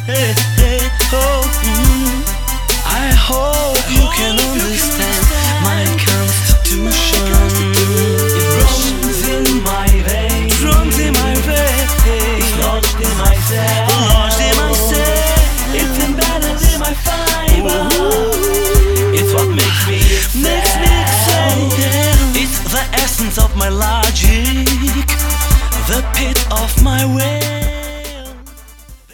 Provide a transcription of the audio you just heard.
I hope you can understand my constitution. It runs in my veins, It runs in my veins, it's lodged in my cell, lodged in my cell. it's embedded in my fiber. It's what makes me Makes me excel. excel. It's the essence of my logic, the pit of my will.